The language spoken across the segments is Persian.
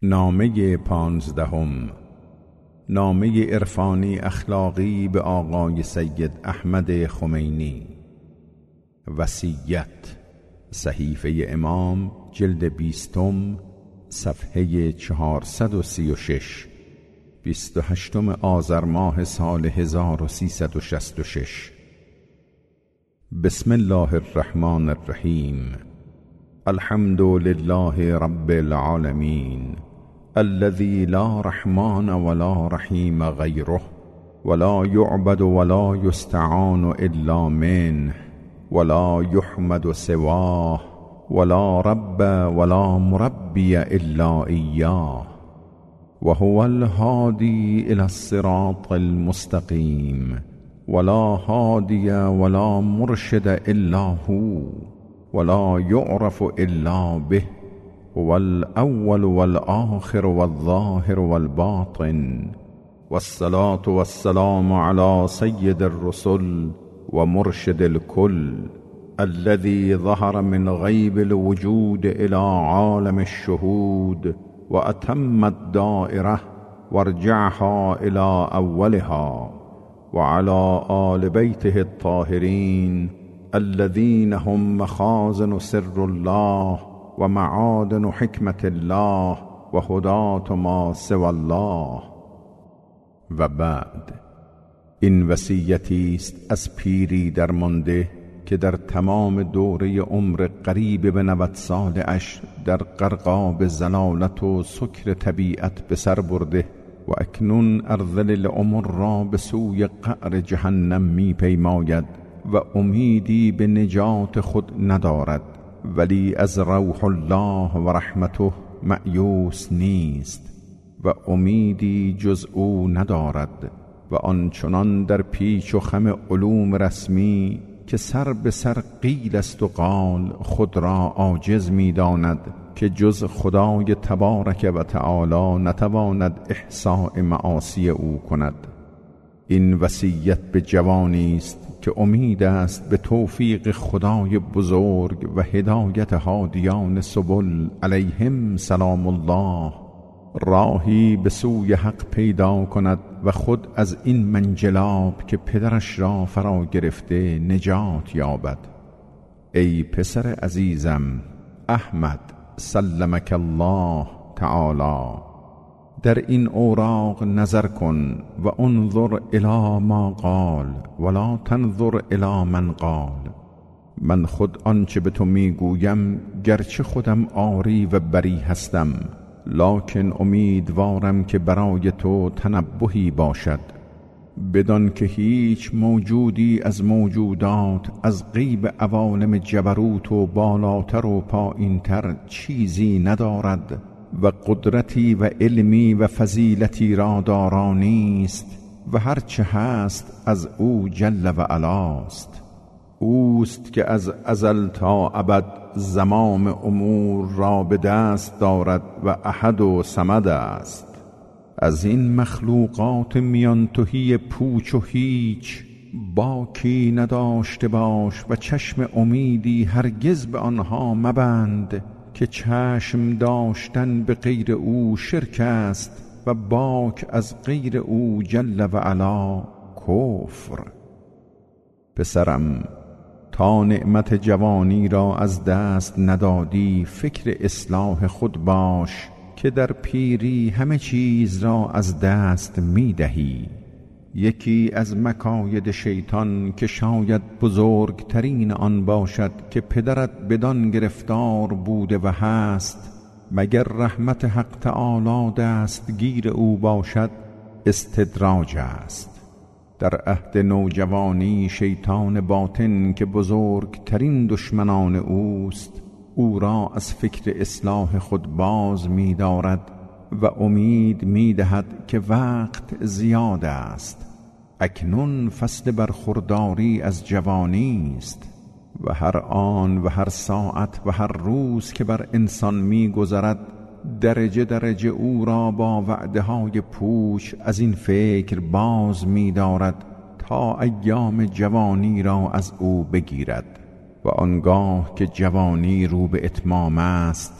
نامه 15 نامه عرفانی اخلاقی به آقای سید احمد خمینی. وصیت. صحیفه امام جلد 20 صفحه 436 28 آذر ماه سال 1366. بسم الله الرحمن الرحیم. الحمد لله رب العالمین الذي لا رحمن ولا رحیم غیره ولا يعبد ولا يستعان الا منه ولا يحمد سواه ولا رب ولا مربي الا إياه وهو الهادي إلى الصراط المستقيم ولا هادي ولا مرشد إلا هو ولا يعرف إلا به هو الأول والآخر والظاهر والباطن والصلاة والسلام على سيد الرسل ومرشد الكل الذي ظهر من غيب الوجود إلى عالم الشهود وأتم الدائرة وارجعها إلى أولها وعلى آل بيته الطاهرين الذين هم مخازن سر الله ومعادن حكمة الله وهداة ما سوى الله. و بعد این وصیتی است از پیری درمانده که در تمام دوره عمر قریب به 90 سالش در غرقاب ضلالت و سکر طبیعت به سر برده و اکنون ارذل العمر را به سوی قعر جهنم می پیماید و امیدی به نجات خود ندارد، ولی از روح الله و رحمته مأیوس نیست و امیدی جز او ندارد و آنچنان در پیچ و خم علوم رسمی که سر به سر قیل است و قال خود را عاجز می داند که جز خدای تبارک و تعالی نتواند احصاء معاصی او کند. این وصیت به جوانی است که امید است به توفیق خدای بزرگ و هدایت هادیان سبل علیهم سلام الله راهی به سوی حق پیدا کند و خود از این منجلاب که پدرش را فرا گرفته نجات یابد. ای پسر عزیزم احمد سلمک الله تعالی، در این اوراق نظر کن و انظر الی ما قال ولا تنظر الی من قال. من خود آنچه به تو میگویم گرچه خودم عاری و بری هستم، لکن امیدوارم که برای تو تنبهی باشد، بدان که هیچ موجودی از موجودات از غیب عوالم جبروت و بالاتر و پایینتر چیزی ندارد و قدرتی و علمی و فضیلتی را دارا نیست و هرچه هست از او جل و علاست. اوست که از ازل تا ابد زمام امور را به دست دارد و احد و صمد است. از این مخلوقات میان تهی پوچ و هیچ باکی نداشته باش و چشم امیدی هرگز به آنها مبند که چشم داشتن به غیر او شرک است و باک از غیر او جل و علا کفر. پسرم، تا نعمت جوانی را از دست ندادی فکر اصلاح خود باش که در پیری همه چیز را از دست می دهی. یکی از مکاید شیطان که شاید بزرگترین آن باشد که پدرت بدان گرفتار بوده و هست، مگر رحمت حق تعالی دستگیر او باشد، استدراج است. در عهد نوجوانی شیطان باطن که بزرگترین دشمنان اوست او را از فکر اصلاح خود باز می دارد و امید می دهد که وقت زیاد است. اکنون فصل برخورداری از جوانی است و هر آن و هر ساعت و هر روز که بر انسان می گذرد درجه درجه او را با وعده های پوچ از این فکر باز می دارد تا ایام جوانی را از او بگیرد و آنگاه که جوانی رو به اتمام است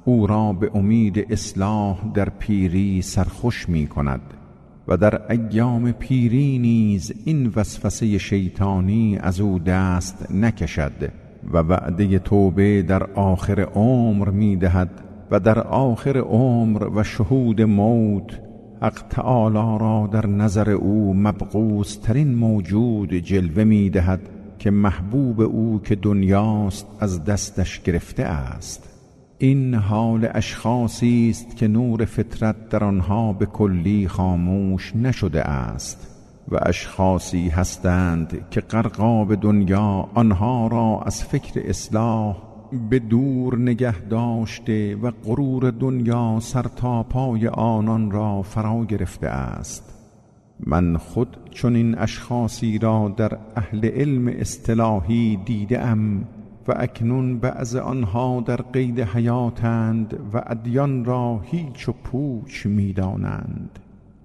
او را به امید اصلاح در پیری سرخوش می کند و در ایام پیری نیز این وسوسه شیطانی از او دست نکشد و وعده توبه در آخر عمر می دهد و در آخر عمر و شهود موت حق تعالی را در نظر او مبغوث ترین موجود جلوه می دهد که محبوب او که دنیاست از دستش گرفته است. این حال اشخاصی است که نور فطرت در آنها به کلی خاموش نشده است و اشخاصی هستند که غرقاب دنیا آنها را از فکر اصلاح به دور نگه داشته و غرور دنیا سر تا پای آنان را فرا گرفته است. من خود چنین اشخاصی را در اهل علم اصطلاحی دیدم و اکنون بعض آنها در قید حیاتند و ادیان را هیچ و پوچ می دانند.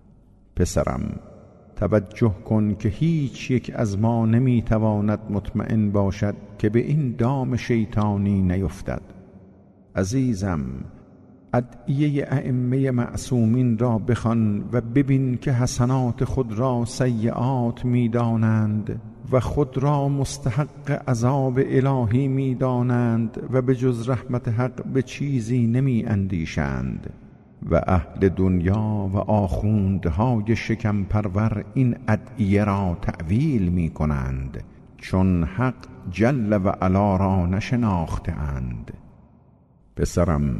پسرم، توجه کن که هیچ یک از ما نمی تواند مطمئن باشد که به این دام شیطانی نیفتد. عزیزم، ادعیه ائمه معصومین را بخوان و ببین که حسنات خود را سیئات می دانند و خود را مستحق عذاب الهی می دانند و به جز رحمت حق به چیزی نمی اندیشند و اهل دنیا و آخوندهای شکم پرور این ادعیه را تأویل می کنند چون حق جل و علا را نشناختند. پسرم،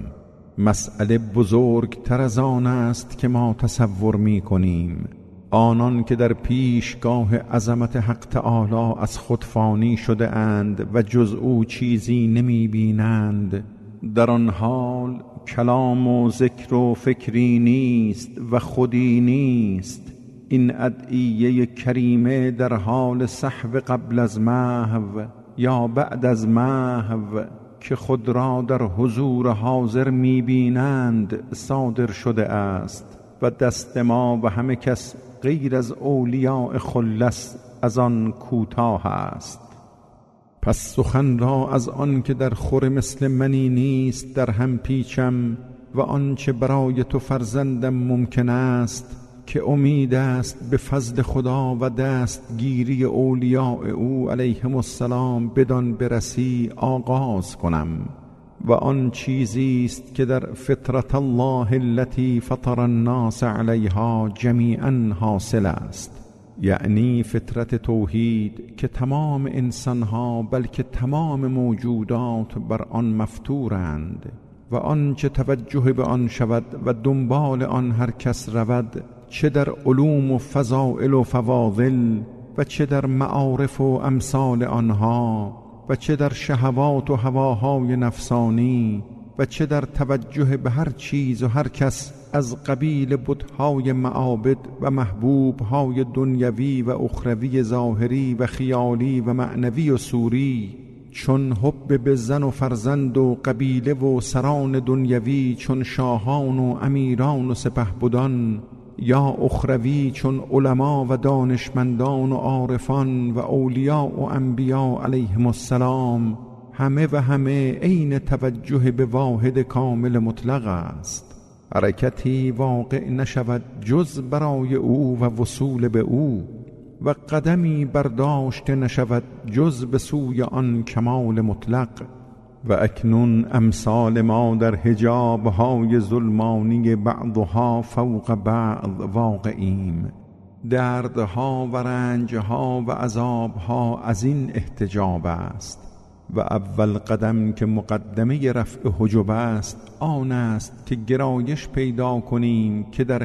مسئله بزرگتر از آن است که ما تصور می کنیم. آنان که در پیشگاه عظمت حق تعالی از خود فانی شده اند و جز او چیزی نمی بینند، در آن حال کلام و ذکر و فکری نیست و خودی نیست. این ادعیه کریمه در حال سحو قبل از محو یا بعد از محو که خود را در حضور حاضر می بینند صادر شده است و دست ما و همه کس غیر از اولیاء خلص از آن کوتاه است. پس سخن را از آن که در خور مثل منی نیست در هم پیچم و آنچه برای تو فرزندم ممکن است که امید است به فضل خدا و دستگیری اولیاء او علیهم السلام بدان برسی آغاز کنم و آن چیزی است که در فطرت الله التي فطر الناس علیها جمیعا حاصل است، یعنی فطرت توحید که تمام انسانها بلکه تمام موجودات بر آن مفطورند و آنچه توجه به آن شود و دنبال آن هر کس رود، چه در علوم و فضائل و فواضل و چه در معارف و امثال آنها و چه در شهوات و هواهای نفسانی و چه در توجه به هر چیز و هر کس از قبیل بت‌های معابد و محبوب‌های دنیوی و اخروی ظاهری و خیالی و معنوی و صوری، چون حب به زن و فرزند و قبیله و سران دنیوی چون شاهان و امیران و سپهبدان، یا اخروی چون علما و دانشمندان و عارفان و اولیاء و انبیاء علیهم السلام، همه و همه عین توجه به واحد کامل مطلق است. حرکتی واقع نشود جز برای او و وصول به او و قدمی برداشته نشود جز به سوی آن کمال مطلق. و اکنون امثال ما در حجاب‌های ظلمانی بعضها فوق بعض واقعیم. دردها و رنجها و عذابها از این احتجاب است و اول قدم که مقدمه رفع حجب است آن است که گرایش پیدا کنیم که در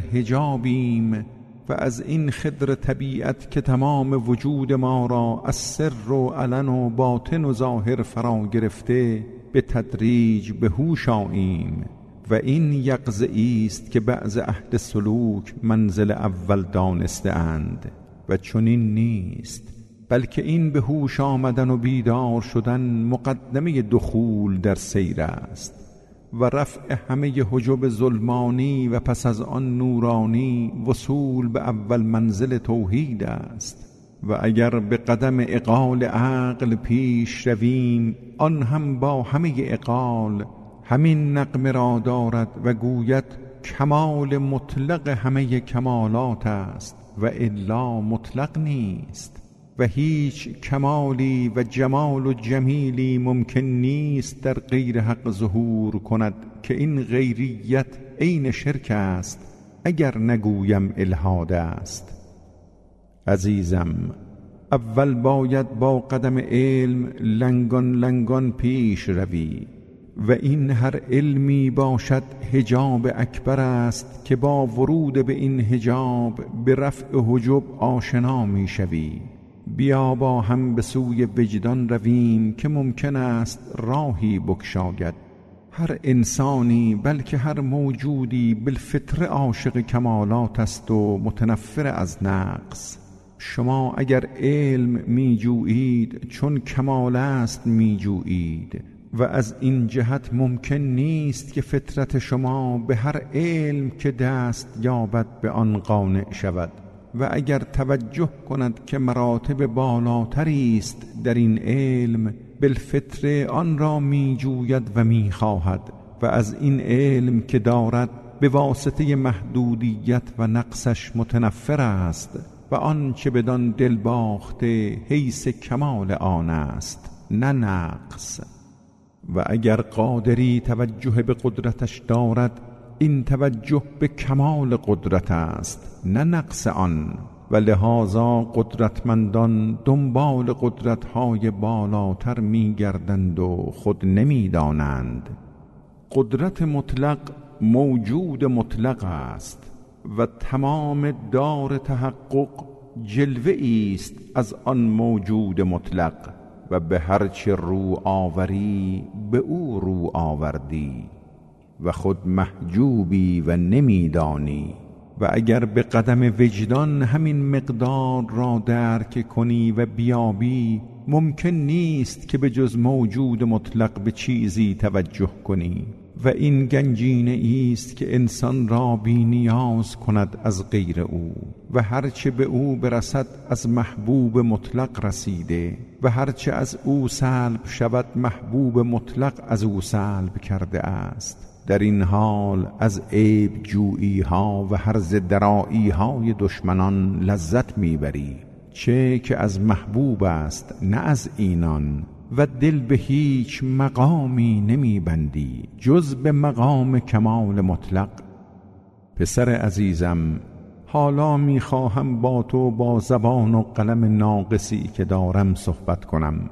حجابیم و از این خضر طبیعت که تمام وجود ما را از سر و علن و باطن و ظاهر فرا گرفته به تدریج به هوش آییم. و این یقظه است که بعض اهل سلوک منزل اول دانسته اند و چنین نیست، بلکه این به هوش آمدن و بیدار شدن مقدمه دخول در سیر است و رفع همه حجب ظلمانی و پس از آن نورانی وصول به اول منزل توحید است. و اگر به قدم عقال عقل پیش رویم، آن هم با همه عقال همین نغمه را دارد و گوید کمال مطلق همه کمالات است و الا مطلق نیست و هیچ کمالی و جمال و جمیلی ممکن نیست در غیر حق ظهور کند که این غیریت عین شرک است اگر نگویم الحاد است. عزیزم، اول باید با قدم علم لنگان لنگان پیش روی و این هر علمی باشد حجاب اکبر است که با ورود به این حجاب به رفع حجب آشنا می شوی. بیا با هم به سوی وجدان رویم که ممکن است راهی بگشاید. هر انسانی بلکه هر موجودی بالفطره عاشق کمالات است و متنفر از نقص. شما اگر علم می جویید چون کمال است می جویید و از این جهت ممکن نیست که فطرت شما به هر علم که دست یابد به آن قانع شود و اگر توجه کند که مراتب بالاتری است در این علم بالفطره آن را می جوید و می خواهد و از این علم که دارد به واسطه محدودیت و نقصش متنفر است و آن چه بدان دل باخته حیث کمال آن است نه نقص. و اگر قادری توجه به قدرتش دارد این توجه به کمال قدرت است نه نقص آن و لذا قدرتمندان دنبال قدرت‌های بالاتر می‌گردند و خود نمی‌دانند. قدرت مطلق موجود مطلق است و تمام دار تحقق جلوه است از آن موجود مطلق و به هرچه رو آوری به او رو آوردی و خود محجوبی و نمیدانی. و اگر به قدم وجدان همین مقدار را درک کنی و بیابی ممکن نیست که به جز موجود مطلق به چیزی توجه کنی و این گنجینه است که انسان را بی نیاز کند از غیر او و هرچه به او برسد از محبوب مطلق رسیده و هرچه از او سلب شود محبوب مطلق از او سلب کرده است. در این حال از عیب جویی ها و هرز درایی های دشمنان لذت میبری، چه که از محبوب است نه از اینان، و دل به هیچ مقامی نمیبندی جز به مقام کمال مطلق. پسر عزیزم، حالا میخواهم با تو با زبان و قلم ناقصی که دارم صحبت کنم.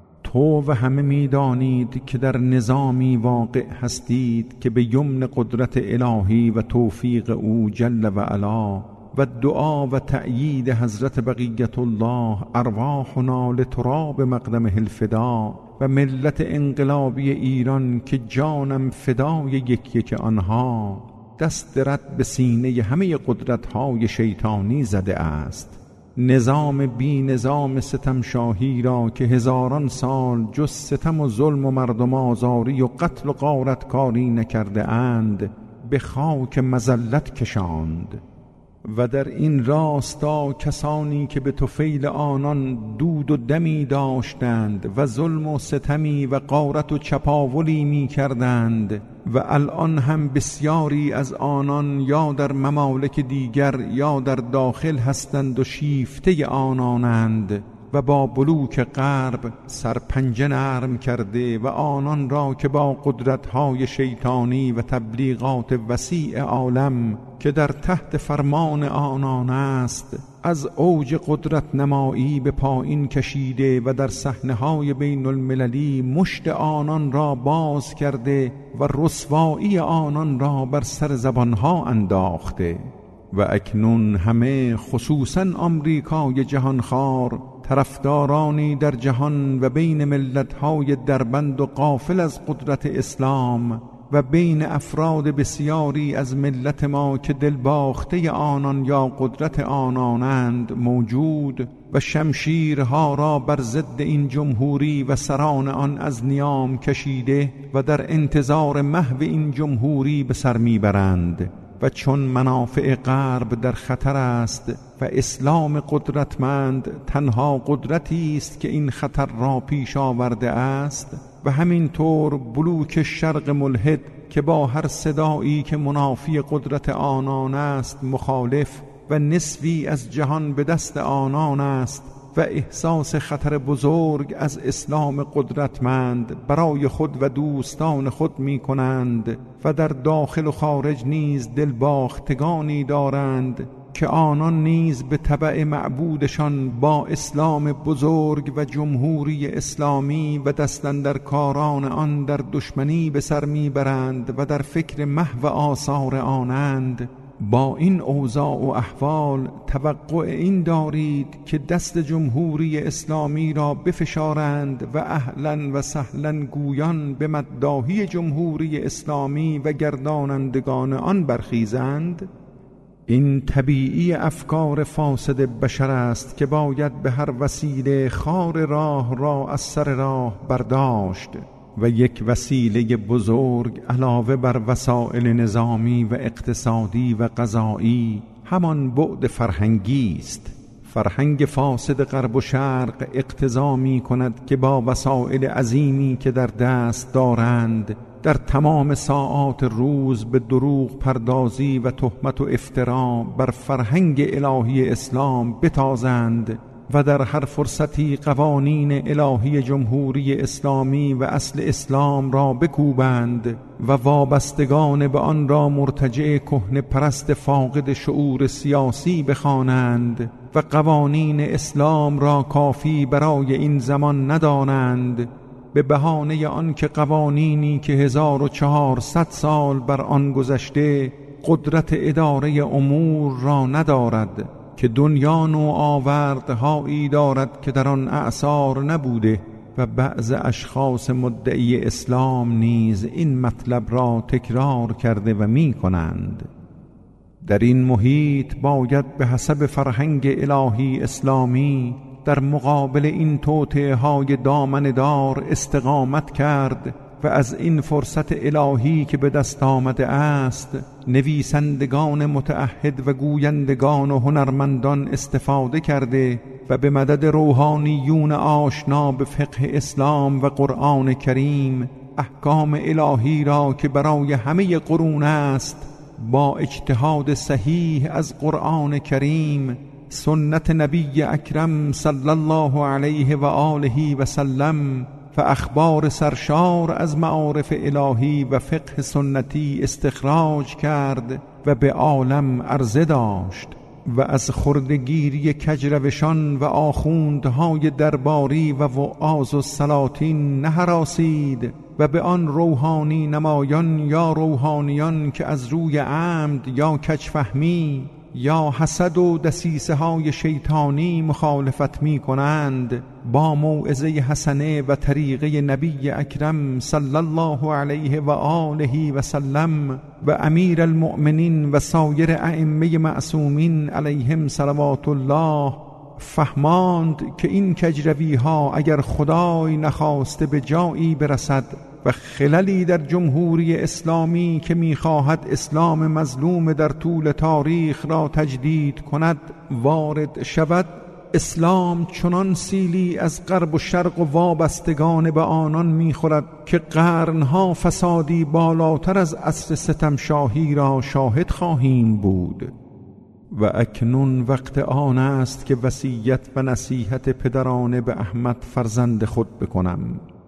تو و همه میدانید که در نظامی واقع هستید که به یمن قدرت الهی و توفیق او جل و علا و دعا و تأیید حضرت بقیت الله ارواحنا لتراب مقدمه الفدا و ملت انقلابی ایران که جانم فدای یک یک آنها دست رد به سینه همه قدرت‌های شیطانی زده است. نظام بی نظام ستم شاهی را که هزاران سال جز ستم و ظلم و مردم آزاری و قتل و غارتکاری نکرده اند به خاک مذلت کشاند. و در این راستا کسانی که به طفیل آنان دود و دمی داشتند و ظلم و ستمی و غارت و چپاولی می کردند و الان هم بسیاری از آنان یا در ممالک دیگر یا در داخل هستند و شیفته آنانند و با بلوک غرب سرپنجه نرم کرده و آنان را که با قدرت‌های شیطانی و تبلیغات وسیع عالم که در تحت فرمان آنان است از اوج قدرت نمایی به پایین کشیده و در صحنه‌های بین المللی مشت آنان را باز کرده و رسوایی آنان را بر سر زبانها انداخته. و اکنون همه خصوصاً آمریکای جهانخوار طرفدارانی در جهان و بین ملت‌های دربند و غافل از قدرت اسلام و بین افراد بسیاری از ملت ما که دل باخته آنان یا قدرت آنانند موجود و شمشیرها را بر ضد این جمهوری و سران آن از نیام کشیده و در انتظار محو این جمهوری به سر میبرند. و چون منافع غرب در خطر است و اسلام قدرتمند تنها قدرتی است که این خطر را پیش آورده است، و همینطور بلوک شرق ملحد که با هر صدایی که منافی قدرت آنان است مخالف و نصفی از جهان به دست آنان است و احساس خطر بزرگ از اسلام قدرتمند برای خود و دوستان خود می کنند و در داخل و خارج نیز دلباختگانی دارند که آنان نیز به تبع معبودشان با اسلام بزرگ و جمهوری اسلامی و دستاندرکاران آن در دشمنی به سر میبرند و در فکر محو آثار آنند. با این اوضاع و احوال توقع این دارید که دست جمهوری اسلامی را بفشارند و اهلا و سهلا گویان به مداحی جمهوری اسلامی و گردانندگان آن برخیزند؟ این طبیعی افکار فاسد بشر است که باید به هر وسیله خار راه را از سر راه برداشت و یک وسیله بزرگ علاوه بر وسایل نظامی و اقتصادی و قضایی همان بعد فرهنگی است. فرهنگ فاسد غرب و شرق اقتضا می کند که با وسایل عظیمی که در دست دارند در تمام ساعات روز به دروغ پردازی و تهمت و افترا بر فرهنگ الهی اسلام بتازند و در هر فرصتی قوانین الهی جمهوری اسلامی و اصل اسلام را بکوبند و وابستگان به آن را مرتجع کهنه پرست فاقد شعور سیاسی بخوانند و قوانین اسلام را کافی برای این زمان ندانند، به بهانه آن که قوانینی که 1400 سال بر آن گذشته قدرت اداره امور را ندارد، که دنیا نوآوردهایی دارد که در آن اعصار نبوده و بعض اشخاص مدعی اسلام نیز این مطلب را تکرار کرده و می کنند. در این محیط باید به حسب فرهنگ الهی اسلامی در مقابل این توطئه‌های دامنه‌دار استقامت کرد و از این فرصت الهی که به دست آمده است نویسندگان متعهد و گویندگان و هنرمندان استفاده کرده و به مدد روحانیون آشنا به فقه اسلام و قرآن کریم احکام الهی را که برای همه قرون است با اجتهاد صحیح از قرآن کریم، سنت نبی اکرم صلی الله علیه و آله و سلم و اخبار سرشار از معارف الهی و فقه سنتی استخراج کرد و به عالم عرضه داشت و از خردگیری کجروشان و آخوندهای درباری و وعاظ و سلاطین نهراسید و به آن روحانی نمایان یا روحانیان که از روی عمد یا کجفهمی یا حسد و دسیسه های شیطانی مخالفت می کنند با موعظه حسنه و طریقه نبی اکرم صلی الله علیه و آله و سلم و امیر المؤمنین و سایر ائمه معصومین علیهم صلوات الله فهماند که این کجروی ها اگر خدای نخواسته به جایی برسد و خللی در جمهوری اسلامی که می‌خواهد اسلام مظلوم در طول تاریخ را تجدید کند وارد شود، اسلام چنان سیلی از غرب و شرق و وابستگان به آنان می‌خورد که قرنها فسادی بالاتر از عصر ستمشاهی را شاهد خواهیم بود. و اکنون وقت آن است که وصیت و نصیحت پدرانه به احمد فرزند خود بکنم.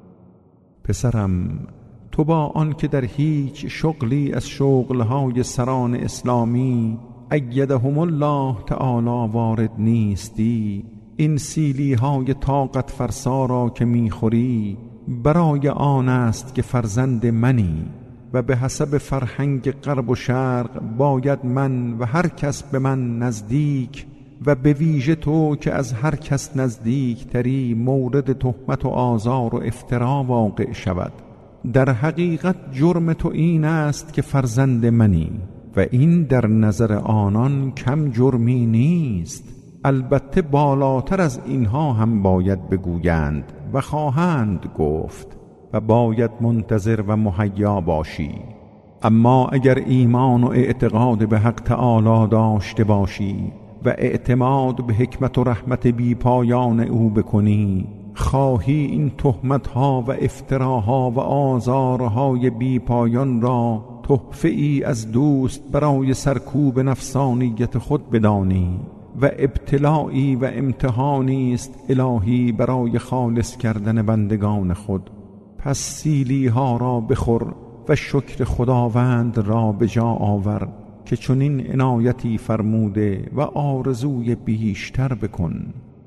پسرم، تو با آن که در هیچ شغلی از شغلهای سران اسلامی ایدهم الله تعالی وارد نیستی، این سیلی های طاقت فرسا را که میخوری برای آن است که فرزند منی و به حسب فرهنگ غرب و شرق باید من و هر کس به من نزدیک و به ویژه تو که از هر کس نزدیک تری مورد تهمت و آزار و افترا واقع شود. در حقیقت جرم تو این است که فرزند منی و این در نظر آنان کم جرمی نیست. البته بالاتر از اینها هم باید بگویند و خواهند گفت و باید منتظر و مهیا باشی. اما اگر ایمان و اعتقاد به حق تعالی داشته باشی و اعتماد به حکمت و رحمت بی پایان او بکنی، خواهی این تهمت‌ها و افتراها و آزارهای بی پایان را تحفه ای از دوست برای سرکوب نفسانیت خود بدانی و ابتلائی و امتحانی است الهی برای خالص کردن بندگان خود. پس سیلی ها را بخور و شکر خداوند را به جا آور که چنین عنایتی فرموده و آرزوی بیشتر بکن.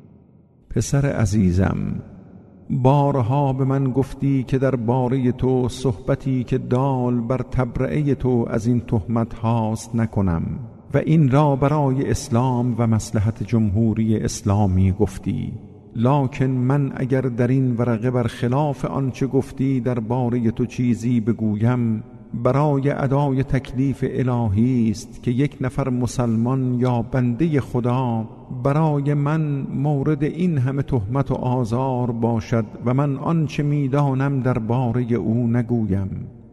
پسر عزیزم، بارها به من گفتی که در باره تو صحبتی که دال بر تبرئه تو از این تهمت هاست نکنم و این را برای اسلام و مصلحت جمهوری اسلامی گفتی، لکن من اگر در این ورقه برخلاف آنچه گفتی در باره تو چیزی بگویم، برای ادای تکلیف الهی است که یک نفر مسلمان یا بنده خدا برای من مورد این همه تهمت و آزار باشد و من آنچه میدانم در باره او نگویم.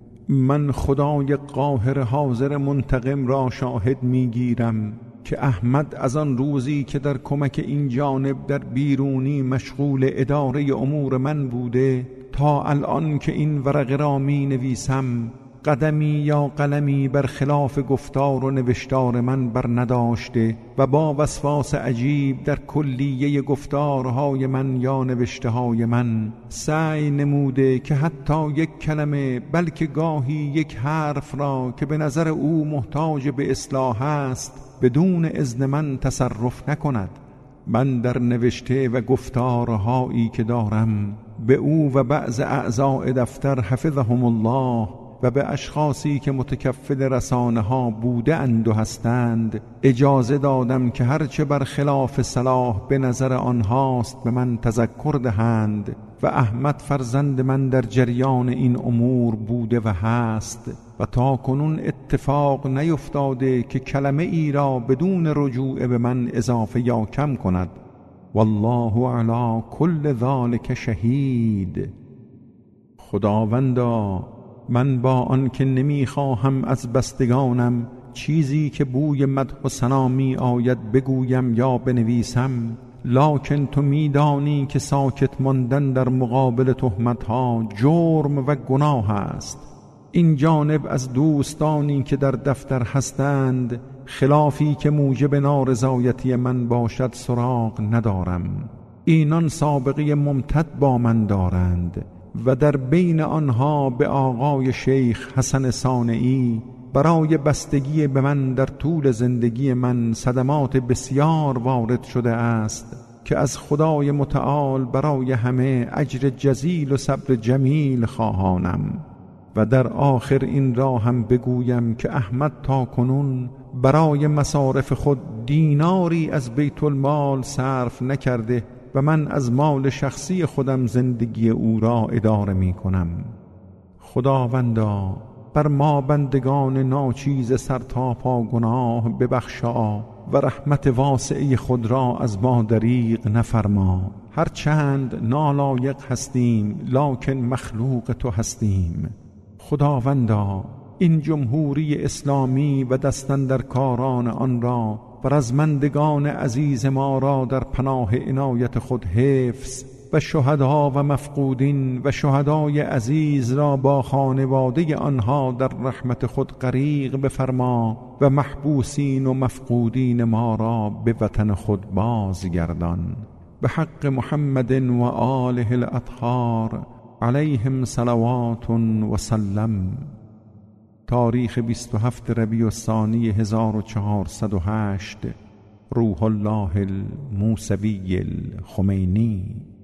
من خدای قاهر حاضر منتقم را شاهد میگیرم که احمد از آن روزی که در کمک این جانب در بیرونی مشغول اداره امور من بوده تا الان که این ورقه را می نویسم قدمی یا قلمی بر خلاف گفتار و نوشتار من بر نداشته و با وسواس عجیب در کلیه گفتارهای من یا نوشتههای من سعی نموده که حتی یک کلمه بلکه گاهی یک حرف را که به نظر او محتاج به اصلاح است بدون اذن من تصرف نکند. من در نوشته و گفتارهایی که دارم به او و بعض اعضاء دفتر حفظهم الله و به اشخاصی که متکفل رسانه ها بوده اند و هستند اجازه دادم که هرچه بر خلاف صلاح به نظر آنهاست به من تذکر دهند و احمد فرزند من در جریان این امور بوده و هست و تا کنون اتفاق نیفتاده که کلمه ای را بدون رجوع به من اضافه یا کم کند. والله علی کل ذالک شهید. خداوندا، من با آن که نمیخواهم از بستگانم چیزی که بوی مدح و ثنا می آید بگویم یا بنویسم، لکن تو میدانی که ساکت ماندن در مقابل تهمتها جرم و گناه است. این جانب از دوستانی که در دفتر هستند خلافی که موجب نارضایتی من باشد سراغ ندارم. اینان سابقه ممتد با من دارند و در بین آنها به آقای شیخ حسن صانعی برای بستگی به من در طول زندگی من صدمات بسیار وارد شده است که از خدای متعال برای همه اجر جزیل و صبر جمیل خواهانم. و در آخر این را هم بگویم که احمد تا کنون برای مصارف خود دیناری از بیت المال صرف نکرده و من از مال شخصی خودم زندگی او را اداره می کنم. خداوندا، بر ما بندگان ناچیز سرتاپا گناه ببخشا و رحمت واسعه خود را از ما دریغ نفرما. هرچند نالایق هستیم لکن مخلوق تو هستیم. خداوندا، این جمهوری اسلامی و دستاندرکاران آن را و رزمندگان عزیز ما را در پناه عنایت خود حفظ و شهدا و مفقودین و شهدای عزیز را با خانواده آنها در رحمت خود غریق بفرما و محبوسین و مفقودین ما را به وطن خود بازگردان. به حق محمد و آله الاطهار علیهم صلوات و سلم. تاریخ 27 ربیع الثانی 1408 روح الله الموسوی الخمینی.